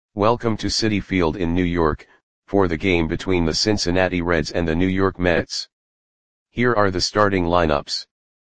Welcome to Citi Field in New York, for the game between the Cincinnati Reds and the New York Mets. Here are the starting lineups.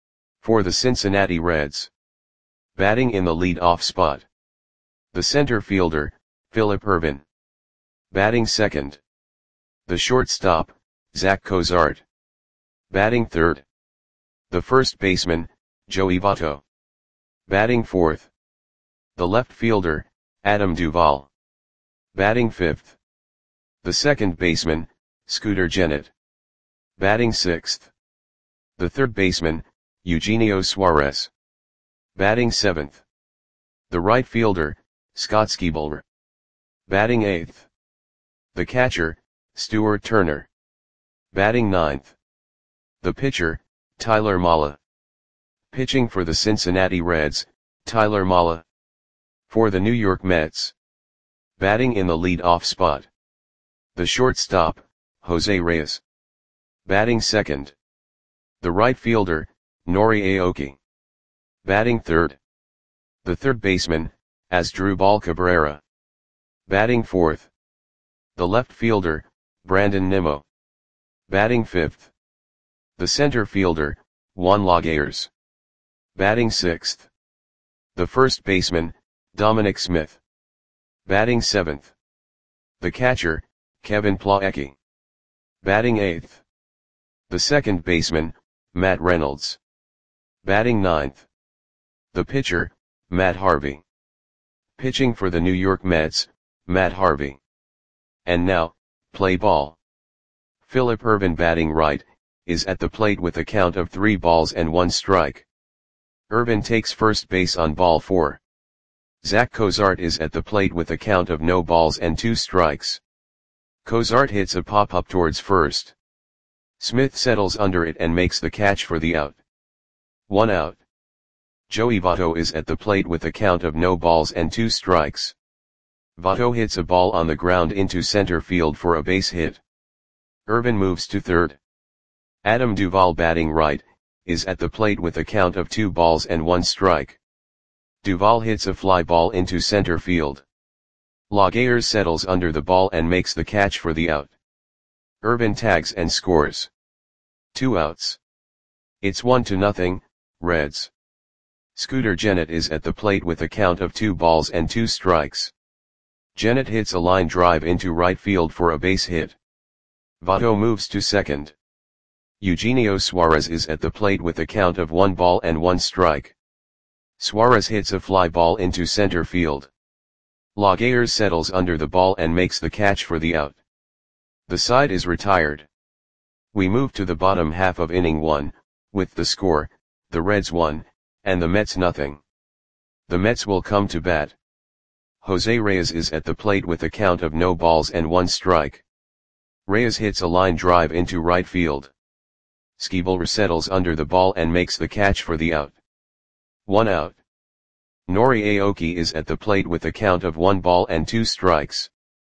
For the Cincinnati Reds. Batting in the lead-off spot. The center fielder, Phillip Ervin. Batting second. The shortstop, Zach Cozart. Batting third. The first baseman, Joey Votto. Batting fourth. The left fielder, Adam Duvall. Batting fifth. The second baseman, Scooter Gennett. Batting sixth. The third baseman, Eugenio Suarez. Batting seventh. The right fielder, Scott Skiebler. Batting eighth. The catcher, Stuart Turner. Batting ninth. The pitcher, Tyler Mahle. Pitching for the Cincinnati Reds, Tyler Mahle. For the New York Mets. Batting in the lead-off spot. The shortstop, Jose Reyes. Batting second. The right fielder, Nori Aoki. Batting third. The third baseman, Asdrubal Cabrera. Batting fourth. The left fielder, Brandon Nimmo. Batting fifth. The center fielder, Juan Lagares. Batting sixth. The first baseman, Dominic Smith. Batting seventh. The catcher, Kevin Plawecki. Batting eighth. The second baseman, Matt Reynolds. Batting ninth. The pitcher, Matt Harvey. Pitching for the New York Mets, Matt Harvey. And now, play ball. Phillip Ervin batting right, is at the plate with a count of 3 balls and 1 strike. Ervin takes first base on ball 4. Zach Cozart is at the plate with a count of no balls and 2 strikes. Cozart hits a pop-up towards first. Smith settles under it and makes the catch for the out. 1 out. Joey Votto is at the plate with a count of no balls and 2 strikes. Votto hits a ball on the ground into center field for a base hit. Ervin moves to third. Adam Duvall batting right, is at the plate with a count of 2 balls and 1 strike. Duvall hits a fly ball into center field. Lagares settles under the ball and makes the catch for the out. Ervin tags and scores. 2 outs. It's 1-0, Reds. Scooter Gennett is at the plate with a count of 2 balls and 2 strikes. Gennett hits a line drive into right field for a base hit. Votto moves to second. Eugenio Suarez is at the plate with a count of 1 ball and 1 strike. Suarez hits a fly ball into center field. Lagares settles under the ball and makes the catch for the out. The side is retired. We move to the bottom half of inning 1, with the score, the Reds 1, and the Mets nothing. The Mets will come to bat. Jose Reyes is at the plate with a count of no balls and 1 strike. Reyes hits a line drive into right field. Skiebler settles under the ball and makes the catch for the out. 1 out. Nori Aoki is at the plate with a count of 1 ball and 2 strikes.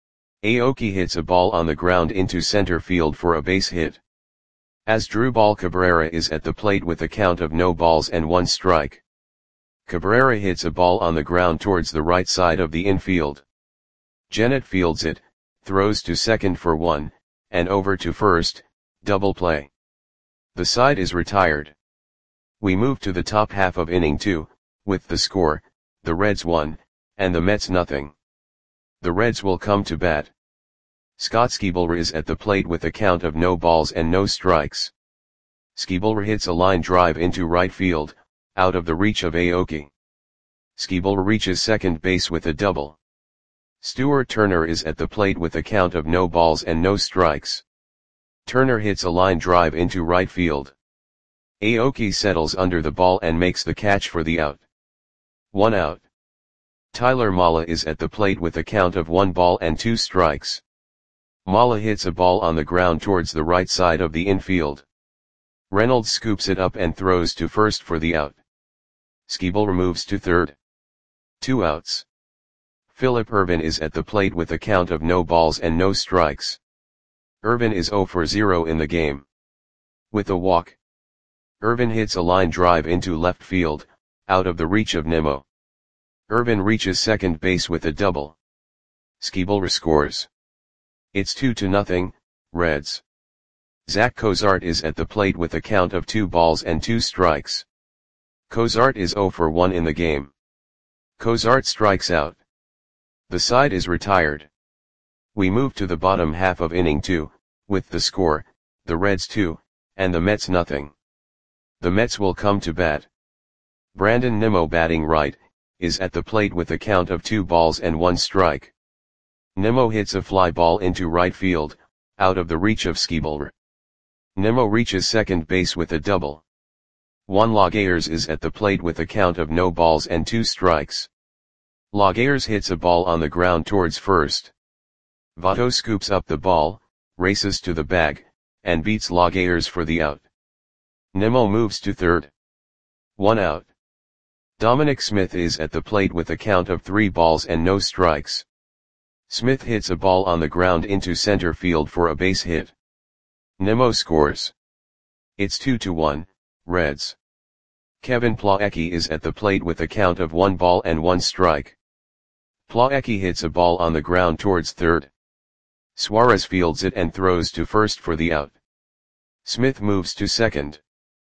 Aoki hits a ball on the ground into center field for a base hit. Asdrubal Cabrera is at the plate with a count of no balls and 1 strike. Cabrera hits a ball on the ground towards the right side of the infield. Gennett fields it, throws to second for 1, and over to first, double play. The side is retired. We move to the top half of inning 2, with the score, the Reds 1, and the Mets nothing. The Reds will come to bat. Scott Skiebler is at the plate with a count of no balls and no strikes. Skiebler hits a line drive into right field, out of the reach of Aoki. Skiebler reaches second base with a double. Stuart Turner is at the plate with a count of no balls and no strikes. Turner hits a line drive into right field. Aoki settles under the ball and makes the catch for the out. 1 out. Tyler Mahle is at the plate with a count of 1 ball and 2 strikes. Mahle hits a ball on the ground towards the right side of the infield. Reynolds scoops it up and throws to first for the out. Skiebler moves to third. 2 outs. Phillip Ervin is at the plate with a count of no balls and no strikes. Ervin is 0 for 0 in the game. With a walk. Ervin hits a line drive into left field, out of the reach of Nimmo. Ervin reaches second base with a double. Skibelra scores. It's 2-0, Reds. Zach Cozart is at the plate with a count of 2 balls and 2 strikes. Cozart is 0 for 1 in the game. Cozart strikes out. The side is retired. We move to the bottom half of inning 2, with the score, the Reds 2, and the Mets nothing. The Mets will come to bat. Brandon Nimmo, batting right, is at the plate with a count of 2 balls and 1 strike. Nimmo hits a fly ball into right field, out of the reach of Skibelra. Nimmo reaches second base with a double. Juan Lagares is at the plate with a count of no balls and 2 strikes. Lagares hits a ball on the ground towards first. Votto scoops up the ball, races to the bag, and beats Lagares for the out. Nimmo moves to third. 1 out. Dominic Smith is at the plate with a count of 3 balls and no strikes. Smith hits a ball on the ground into center field for a base hit. Nimmo scores. It's 2-1, Reds. Kevin Plawecki is at the plate with a count of 1 ball and 1 strike. Plawecki hits a ball on the ground towards third. Suarez fields it and throws to first for the out. Smith moves to second.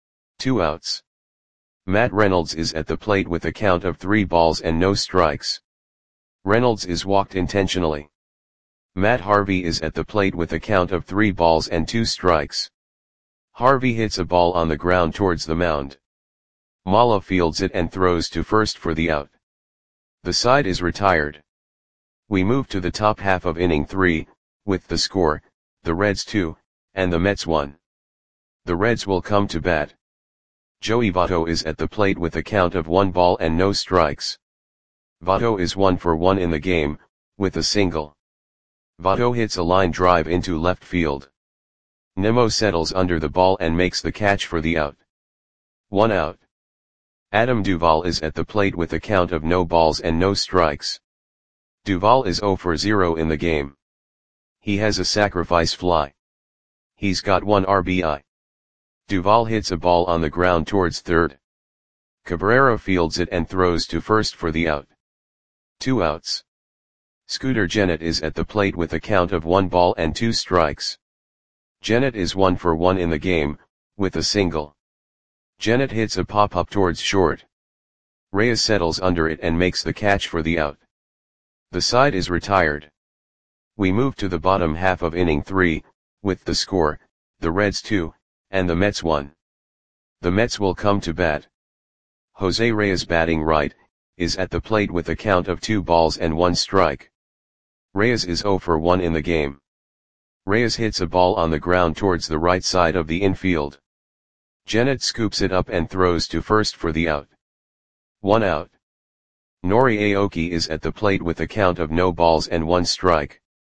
2 outs. Matt Reynolds is at the plate with a count of 3 balls and no strikes. Reynolds is walked intentionally. Matt Harvey is at the plate with a count of 3 balls and 2 strikes. Harvey hits a ball on the ground towards the mound. Mala fields it and throws to first for the out. The side is retired. We move to the top half of inning 3, with the score, the Reds 2, and the Mets 1. The Reds will come to bat. Joey Votto is at the plate with a count of 1 ball and no strikes. Votto is 1 for 1 in the game, with a single. Votto hits a line drive into left field. Nimmo settles under the ball and makes the catch for the out. 1 out. Adam Duvall is at the plate with a count of no balls and no strikes. Duvall is 0 for 0 in the game. He has a sacrifice fly. He's got 1 RBI. Duvall hits a ball on the ground towards third. Cabrera fields it and throws to first for the out. 2 outs. Scooter Gennett is at the plate with a count of 1 ball and 2 strikes. Gennett is 1 for 1 in the game, with a single. Gennett hits a pop-up towards short. Reyes settles under it and makes the catch for the out. The side is retired. We move to the bottom half of inning 3, with the score, the Reds 2, and the Mets 1. The Mets will come to bat. Jose Reyes, batting right, is at the plate with a count of 2 balls and 1 strike. Reyes is 0 for 1 in the game. Reyes hits a ball on the ground towards the right side of the infield. Gennett scoops it up and throws to first for the out. 1 out. Nori Aoki is at the plate with a count of no balls and 1 strike.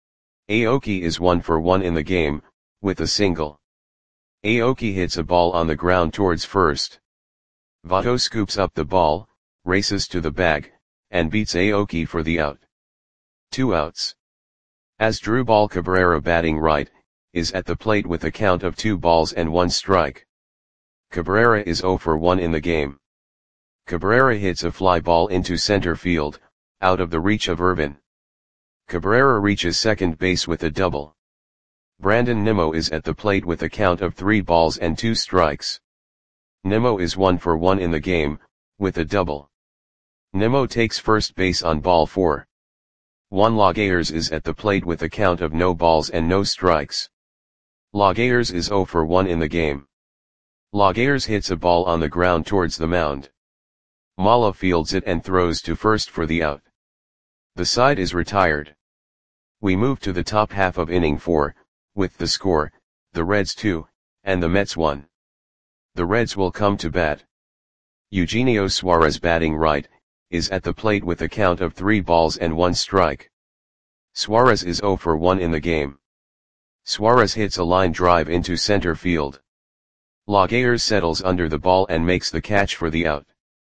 Aoki is 1 for 1 in the game, with a single. Aoki hits a ball on the ground towards first. Votto scoops up the ball, races to the bag, and beats Aoki for the out. 2 outs. Asdrubal Cabrera, batting right, is at the plate with a count of 2 balls and 1 strike. Cabrera is 0 for 1 in the game. Cabrera hits a fly ball into center field, out of the reach of Irvin. Cabrera reaches second base with a double. Brandon Nimmo is at the plate with a count of 3 balls and 2 strikes. Nimmo is 1 for 1 in the game, with a double. Nimmo takes first base on ball 4. Juan Lagares is at the plate with a count of no balls and no strikes. Lagares is 0 for 1 in the game. Lagares hits a ball on the ground towards the mound. Mala fields it and throws to first for the out. The side is retired. We move to the top half of inning 4, with the score, the Reds 2, and the Mets 1. The Reds will come to bat. Eugenio Suarez, batting right, is at the plate with a count of 3 balls and 1 strike. Suarez is 0 for 1 in the game. Suarez hits a line drive into center field. Lagares settles under the ball and makes the catch for the out.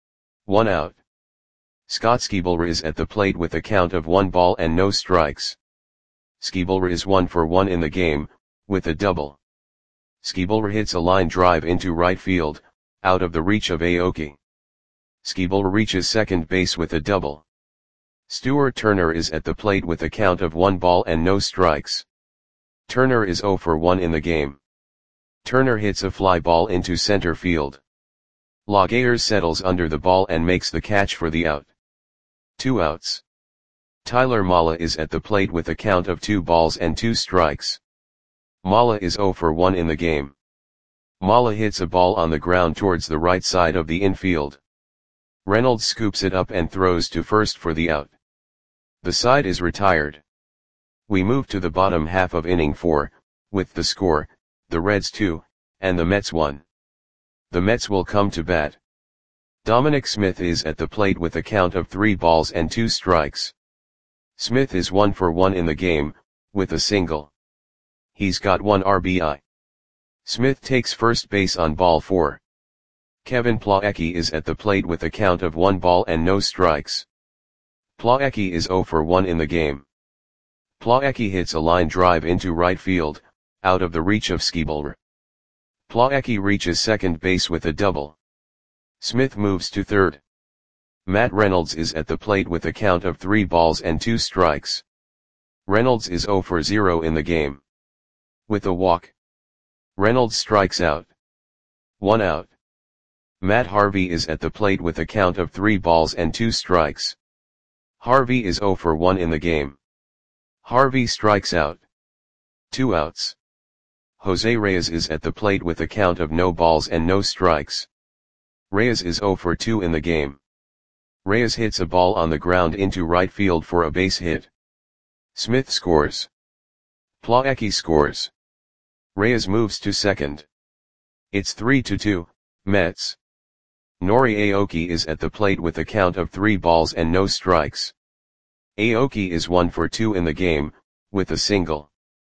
1 out. Scott Skibelra is at the plate with a count of 1 ball and no strikes. Skibelra is 1 for 1 in the game, with a double. Skibelra hits a line drive into right field, out of the reach of Aoki. Skibelra reaches second base with a double. Stuart Turner is at the plate with a count of 1 ball and no strikes. Turner is 0 for 1 in the game. Turner hits a fly ball into center field. Laguerre settles under the ball and makes the catch for the out. 2 outs. Tyler Mala is at the plate with a count of 2 balls and 2 strikes. Mala is 0 for 1 in the game. Mala hits a ball on the ground towards the right side of the infield. Reynolds scoops it up and throws to first for the out. The side is retired. We move to the bottom half of inning 4, with the score, the Reds 2, and the Mets 1. The Mets will come to bat. Dominic Smith is at the plate with a count of 3 balls and 2 strikes. Smith is 1 for 1 in the game, with a single. He's got 1 RBI. Smith takes first base on ball 4. Kevin Plawecki is at the plate with a count of 1 ball and no strikes. Plawecki is 0 for 1 in the game. Plawecki hits a line drive into right field, out of the reach of Skibelr. Plawecki reaches second base with a double. Smith moves to third. Matt Reynolds is at the plate with a count of 3 balls and 2 strikes. Reynolds is 0 for 0 in the game. With a walk, Reynolds strikes out. 1 out. Matt Harvey is at the plate with a count of 3 balls and 2 strikes. Harvey is 0 for 1 in the game. Harvey strikes out. 2 outs. Jose Reyes is at the plate with a count of no balls and no strikes. Reyes is 0 for 2 in the game. Reyes hits a ball on the ground into right field for a base hit. Smith scores. Plawecki scores. Reyes moves to second. It's 3-2, Mets. Nori Aoki is at the plate with a count of 3 balls and no strikes. Aoki is 1 for 2 in the game, with a single.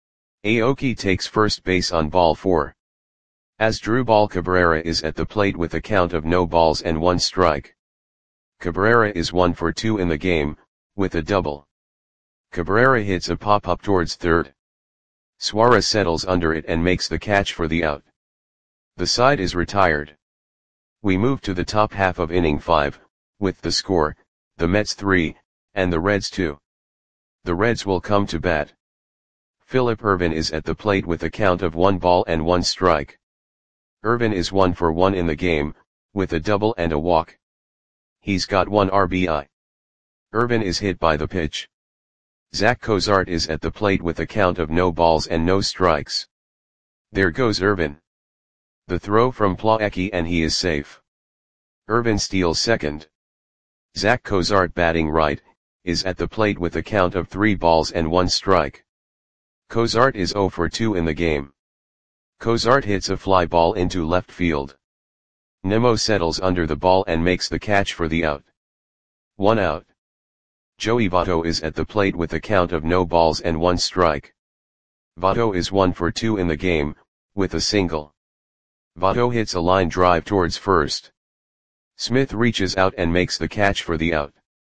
Aoki takes first base on ball 4. Asdrubal Cabrera is at the plate with a count of no balls and 1 strike. Cabrera is 1 for 2 in the game, with a double. Cabrera hits a pop-up towards third. Suarez settles under it and makes the catch for the out. The side is retired. We move to the top half of inning 5, with the score, the Mets 3, and the Reds 2. The Reds will come to bat. Philip Ervin is at the plate with a count of 1 ball and 1 strike. Ervin is 1 for 1 in the game, with a double and a walk. He's got 1 RBI. Ervin is hit by the pitch. Zach Cozart is at the plate with a count of no balls and no strikes. There goes Ervin. The throw from Plawecki and he is safe. Ervin steals second. Zach Cozart, batting right, is at the plate with a count of 3 balls and 1 strike. Cozart is 0 for 2 in the game. Cozart hits a fly ball into left field. Nimmo settles under the ball and makes the catch for the out. 1 out. Joey Votto is at the plate with a count of no balls and 1 strike. Votto is 1 for 2 in the game, with a single. Votto hits a line drive towards first. Smith reaches out and makes the catch for the out.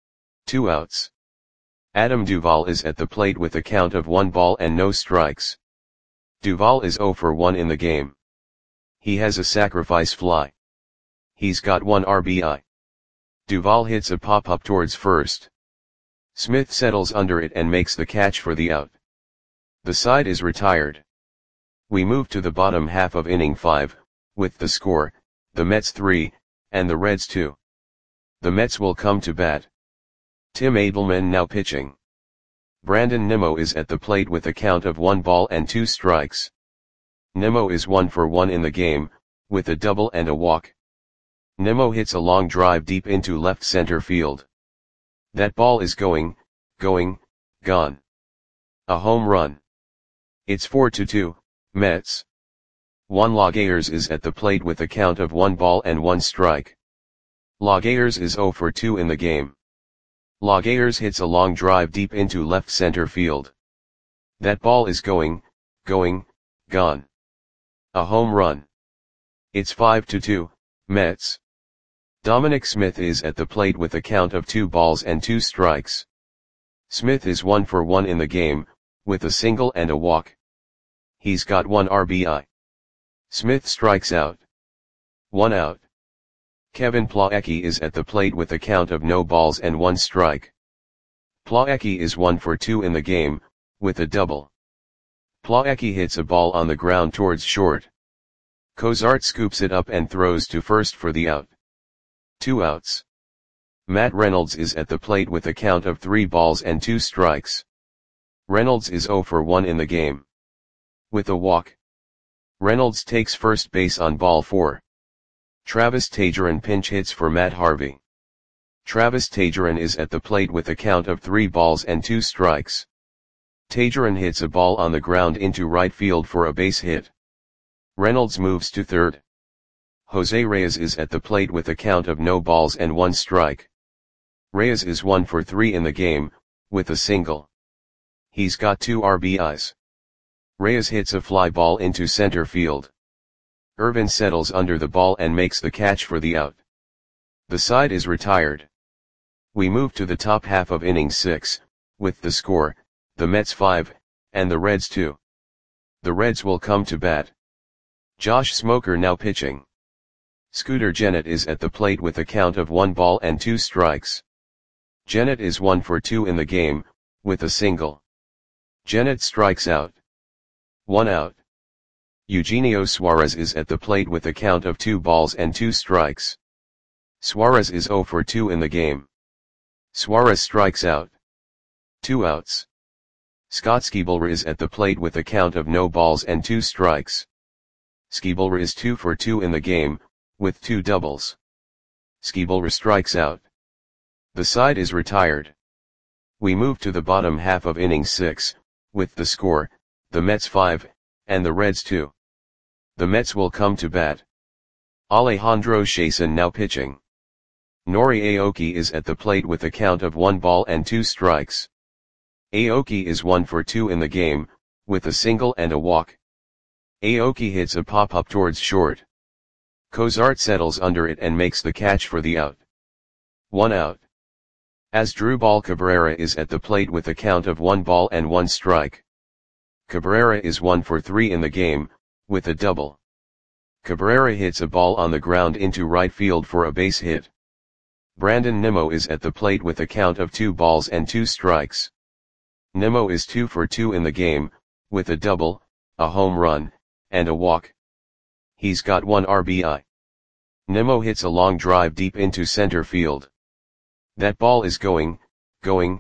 2 outs. Adam Duvall is at the plate with a count of 1 ball and no strikes. Duvall is 0 for 1 in the game. He has a sacrifice fly. He's got 1 RBI. Duvall hits a pop-up towards first. Smith settles under it and makes the catch for the out. The side is retired. We move to the bottom half of inning 5, with the score, the Mets 3, and the Reds 2. The Mets will come to bat. Tim Abelman now pitching. Brandon Nimmo is at the plate with a count of 1 ball and 2 strikes. Nimmo is 1 for 1 in the game, with a double and a walk. Nimmo hits a long drive deep into left center field. That ball is going, gone. A home run. It's 4-2, Mets. Juan Laguerre is at the plate with a count of 1 ball and 1 strike. Laguerre is 0 for 2 in the game. Laguerre hits a long drive deep into left center field. That ball is going, gone. A home run. It's 5-2, Mets. Dominic Smith is at the plate with a count of 2 balls and 2 strikes. Smith is 1 for 1 in the game, with a single and a walk. He's got 1 RBI. Smith strikes out. 1 out. Kevin Plawecki is at the plate with a count of no balls and 1 strike. Plawecki is 1 for 2 in the game, with a double. Plawecki hits a ball on the ground towards short. Cozart scoops it up and throws to first for the out. 2 outs. Matt Reynolds is at the plate with a count of 3 balls and 2 strikes. Reynolds is 0 for 1 in the game. With a walk. Reynolds takes first base on ball 4. Travis Tageron pinch hits for Matt Harvey. Travis Tageron is at the plate with a count of 3 balls and 2 strikes. Tageron hits a ball on the ground into right field for a base hit. Reynolds moves to third. Jose Reyes is at the plate with a count of no balls and 1 strike. Reyes is 1 for 3 in the game, with a single. He's got 2 RBIs. Reyes hits a fly ball into center field. Irvin settles under the ball and makes the catch for the out. The side is retired. We move to the top half of inning 6, with the score, the Mets 5, and the Reds 2. The Reds will come to bat. Josh Smoker now pitching. Scooter Gennett is at the plate with a count of 1 ball and 2 strikes. Gennett is 1 for 2 in the game, with a single. Gennett strikes out. 1 out. Eugenio Suarez is at the plate with a count of 2 balls and 2 strikes. Suarez is 0 for 2 in the game. Suarez strikes out. 2 outs. Scott Schebler is at the plate with a count of no balls and 2 strikes. Schebler is 2 for 2 in the game, with 2 doubles. Schebler strikes out. The side is retired. We move to the bottom half of inning 6, with the score, the Mets 5, and the Reds 2. The Mets will come to bat. Alejandro Chacin now pitching. Nori Aoki is at the plate with a count of 1 ball and 2 strikes. Aoki is 1 for 2 in the game, with a single and a walk. Aoki hits a pop-up towards short. Cozart settles under it and makes the catch for the out. 1 out. Asdrubal Cabrera is at the plate with a count of 1 ball and 1 strike. Cabrera is 1 for 3 in the game, with a double. Cabrera hits a ball on the ground into right field for a base hit. Brandon Nimmo is at the plate with a count of 2 balls and 2 strikes. Nimmo is 2 for 2 in the game, with a double, a home run, and a walk. He's got 1 RBI. Nimmo hits a long drive deep into center field. That ball is going, gone.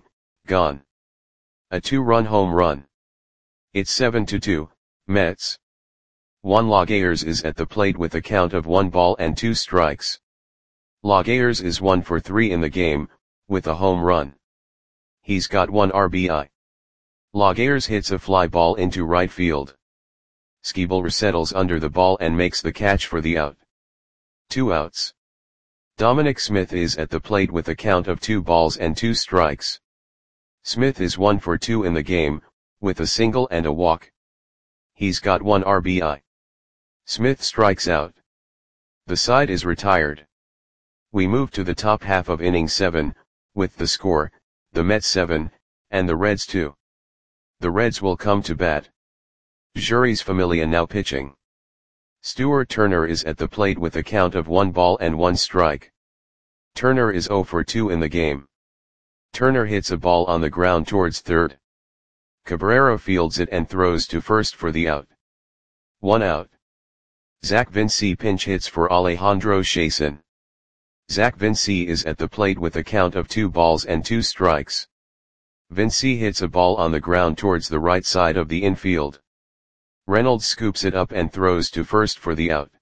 A 2-run home run. It's 7-2, Mets. Juan Laguerre is at the plate with a count of 1 ball and 2 strikes. Laguerre is 1 for 3 in the game, with a home run. He's got 1 RBI. Laguerre hits a fly ball into right field. Schebler settles under the ball and makes the catch for the out. 2 outs. Dominic Smith is at the plate with a count of 2 balls and 2 strikes. Smith is 1 for 2 in the game, with a single and a walk. He's got 1 RBI. Smith strikes out. The side is retired. We move to the top half of inning 7, with the score, the Mets 7, and the Reds 2. The Reds will come to bat. Jeurys Familia now pitching. Stuart Turner is at the plate with a count of 1 ball and 1 strike. Turner is 0 for 2 in the game. Turner hits a ball on the ground towards third. Cabrera fields it and throws to first for the out. 1 out. Zach Vinci pinch hits for Alejandro Chacin. Zach Vinci is at the plate with a count of 2 balls and 2 strikes. Vinci hits a ball on the ground towards the right side of the infield. Reynolds scoops it up and throws to first for the out.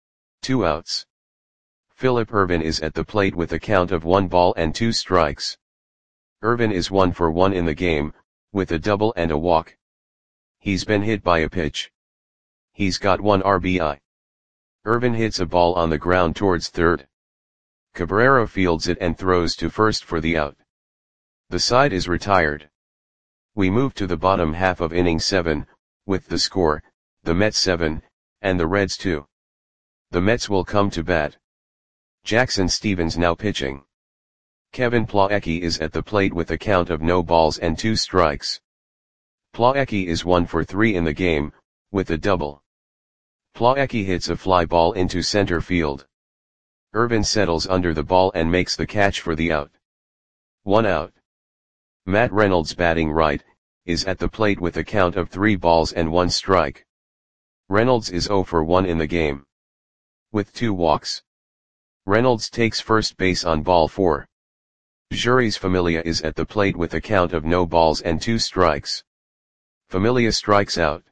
2 outs. Phillip Ervin is at the plate with a count of 1 ball and 2 strikes. Ervin is 1 for 1 in the game, with a double and a walk. He's been hit by a pitch. He's got 1 RBI. Ervin hits a ball on the ground towards third. Cabrera fields it and throws to first for the out. The side is retired. We move to the bottom half of inning 7, with the score, the Mets 7, and the Reds 2. The Mets will come to bat. Jackson Stephens now pitching. Kevin Plawecki is at the plate with a count of no balls and 2 strikes. Plawecki is 1 for 3 in the game, with a double. Plawecki hits a fly ball into center field. Ervin settles under the ball and makes the catch for the out. 1 out. Matt Reynolds batting right, is at the plate with a count of 3 balls and 1 strike. Reynolds is 0 for 1 in the game, with 2 walks. Reynolds takes first base on ball 4. Jeurys Familia is at the plate with a count of no balls and 2 strikes. Familia strikes out.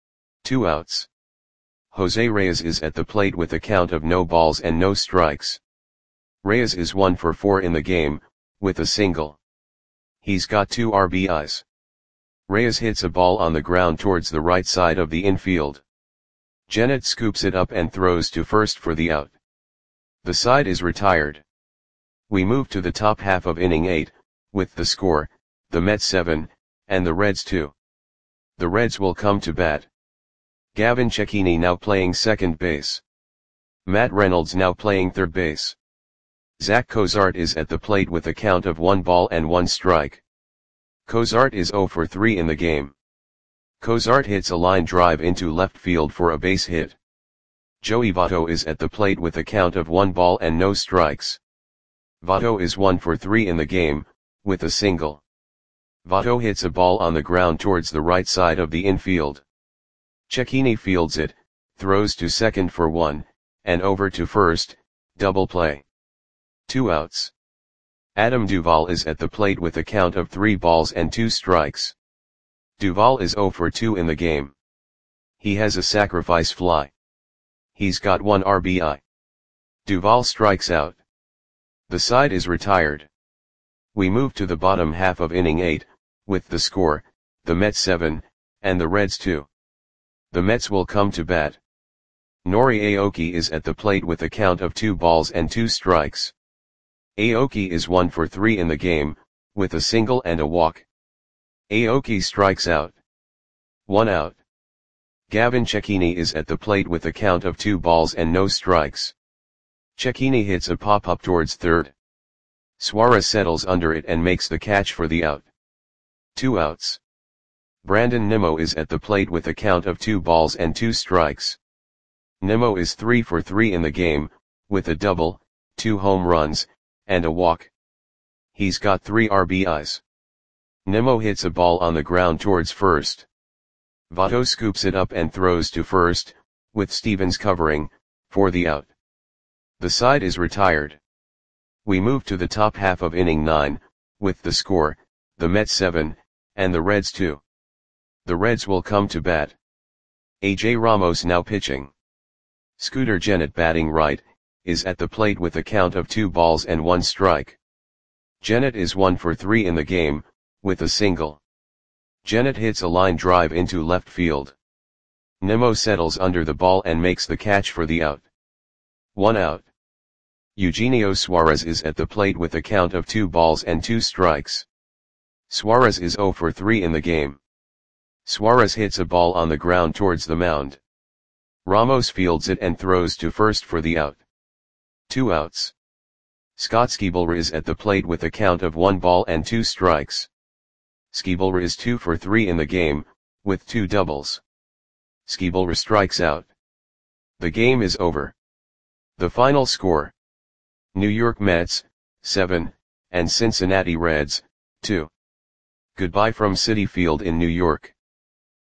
2 outs. Jose Reyes is at the plate with a count of no balls and no strikes. Reyes is 1 for 4 in the game, with a single. He's got 2 RBIs. Reyes hits a ball on the ground towards the right side of the infield. Gennett scoops it up and throws to first for the out. The side is retired. We move to the top half of inning 8, with the score, the Mets 7, and the Reds 2. The Reds will come to bat. Gavin Cecchini now playing second base. Matt Reynolds now playing third base. Zach Cozart is at the plate with a count of 1 ball and 1 strike. Cozart is 0 for 3 in the game. Cozart hits a line drive into left field for a base hit. Joey Votto is at the plate with a count of 1 ball and no strikes. Votto is 1 for 3 in the game, with a single. Votto hits a ball on the ground towards the right side of the infield. Cecchini fields it, throws to second for 1, and over to first, double play. 2 outs. Adam Duvall is at the plate with a count of 3 balls and 2 strikes. Duvall is 0 for 2 in the game. He has a sacrifice fly. He's got 1 RBI. Duvall strikes out. The side is retired. We move to the bottom half of inning 8, with the score, the Mets 7, and the Reds 2. The Mets will come to bat. Nori Aoki is at the plate with a count of 2 balls and 2 strikes. Aoki is 1 for 3 in the game, with a single and a walk. Aoki strikes out. 1 out. Gavin Cecchini is at the plate with a count of 2 balls and no strikes. Cecchini hits a pop-up towards third. Suarez settles under it and makes the catch for the out. 2 outs. Brandon Nimmo is at the plate with a count of 2 balls and 2 strikes. Nimmo is 3 for 3 in the game, with a double, 2 home runs, and a walk. He's got 3 RBIs. Nimmo hits a ball on the ground towards first. Votto scoops it up and throws to first, with Stevens covering, for the out. The side is retired. We move to the top half of inning 9, with the score, the Mets 7, and the Reds 2. The Reds will come to bat. A.J. Ramos now pitching. Scooter Gennett batting right, is at the plate with a count of 2 balls and 1 strike. Gennett is 1 for 3 in the game, with a single. Gennett hits a line drive into left field. Nimmo settles under the ball and makes the catch for the out. 1 out. Eugenio Suarez is at the plate with a count of 2 balls and 2 strikes. Suarez is 0 for 3 in the game. Suarez hits a ball on the ground towards the mound. Ramos fields it and throws to first for the out. 2 outs. Scott Skiebler is at the plate with a count of 1 ball and 2 strikes. Skiebler is 2 for 3 in the game, with 2 doubles. Skiebler strikes out. The game is over. The final score: New York Mets, 7, and Cincinnati Reds, 2. Goodbye from Citi Field in New York.